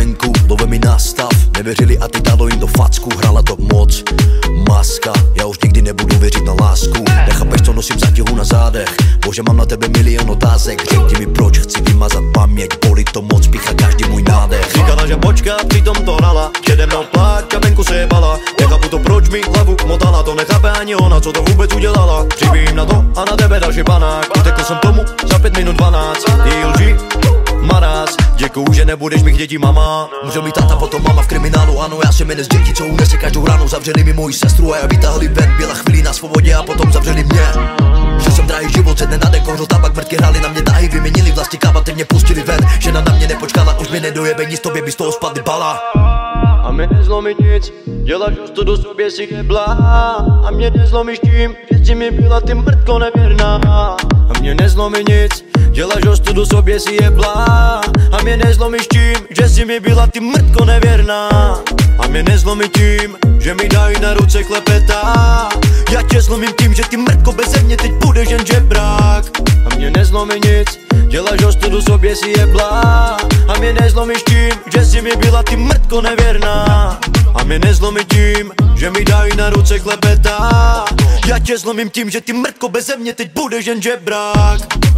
venku, love mi nastav. Nevěřili a ty dalo jim do facku, hrála to moc maska. Já už nikdy nebudu věřit na lásku. Nechápeš, co nosím zátěhu na zádech. Bože, mám na tebe milion otázek. Řekni mi proč, chci vymazat paměť. Bolí to moc, pícha každý můj nádech. Říkala, že počká, přitom to hrala. Přede mnou pláč a venku se jebala. Nechápu to, proč mi hlavu motala. To nechápe ani ona, co to vůbec udělala. Přibím na to a na tebe další panák. Utekl jsem tomu za 5 minut 12. Její lži maráz. Děkuju, že nebudeš mých dětí mama. Můžel mít táta, potom mama v kriminálu. Ano, já jsem jeden z dětí, co unese každou ránu. Zavřeli mi moji sestru a já vytáhli ven. Byla chvíli na svobodě a potom zavřeli mě. Že jsem drahý život, ze dne na den kouřil tabak. Mrtky hráli na mě tahy, vyměnili vlasti kávaty, mě pustili ven. Žena na mě nepočkala, už mi nedojebe nic, tobě by z toho spadly bala. A mě nezlomí nic, děláš ostudu sobě si jebla. A mě nezlomíš tím, že jsi mi byla ty mrtko nevěrná. A mě nezlomí nic, děláš ostudu sobě si jebla. A mě nezlomíš tím, že jsi mi byla ty mrtko nevěrná. A mě nezlomí tím, že mi dají na ruce klepetá. Já tě zlomím tím, že ty mrtko beze mě teď budeš jen žebrák. A mě nezlomí nic, děláš ostudu sobě si jebla. A mě nezlomíš tím, že jsi mi byla ty mrtko nevěrná. A mě nezlomí tím, že mi dají na ruce klepetá. Já tě zlomím tím, že ty mrtko beze mě teď budeš jen žebrák.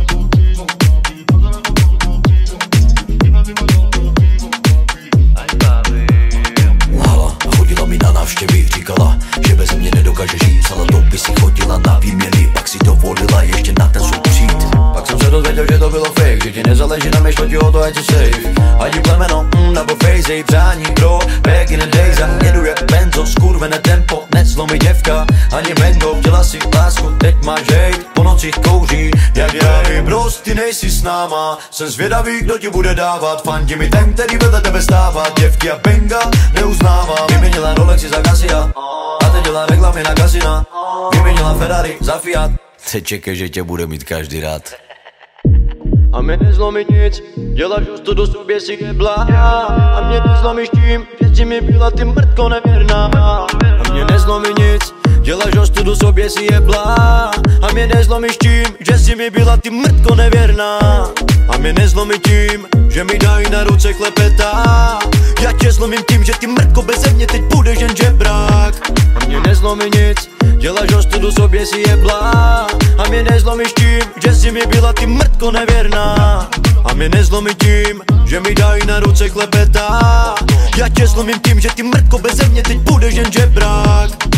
Chodila mi na návštěvy, říkala, že bez mě nedokáže žít. Psala dopisy, chodila na výměny, pak si dovolila ještě na ten soud přijít. Pak jsem se dozvěděl, že to bylo fake, že ti nezáleží na mě, šlo ti o to, ať si safe. Ať plemeno, nebo face, její přání, bro, back in the days. A jeduje benzo, skurvené tempo, nezlomí děvka, ani mango. Chtěla si lásku, teď máš hejt, po nocích kouří, jak jej. Bros, ty nejsi s náma, jsem zvědavý, kdo ti bude dávat. Fandí mi ten, který vedle tebe stává, děvky a benga neuznává. Vyměnila Rolexy za Cassia a teď dělá reklamy na kasina. Vyměnila Ferrari za Fiat. Teď čekej, že tě bude mít každý rád. A mě nezlomí nic, děláš ostudu sobě si jebla. A mě nezlomíš tím, že jsi mi byla ty mrtko nevěrná. A mě nezlomí nic, děláš ostudu sobě si jebla. A mě nezlomíš tím, že jsi mi byla ty mrtko nevěrná. A mě nezlomí tím, že mi dají na ruce klepetá. Já tě zlomím tím, že ty mrtko beze mě teď budeš jen žebrák. A mě nezlomí nic, děláš ostudu sobě si jebla. A mě nezlomíš tím, že jsi mi byla ty mrtko nevěrná. A mě nezlomí tím, že mi dají na ruce klepetá. Já tě zlomím tím, že ty mrtko beze mě teď budeš jen žebrák.